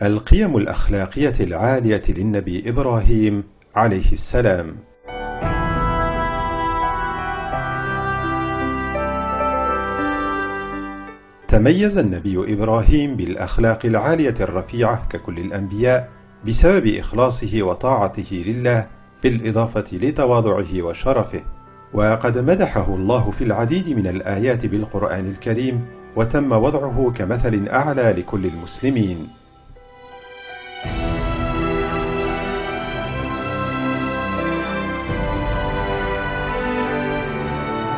القيم الأخلاقية العالية للنبي إبراهيم عليه السلام. تميز النبي إبراهيم بالأخلاق العالية الرفيعة ككل الأنبياء بسبب إخلاصه وطاعته لله، بالإضافة لتواضعه وشرفه، وقد مدحه الله في العديد من الآيات بالقرآن الكريم، وتم وضعه كمثل أعلى لكل المسلمين.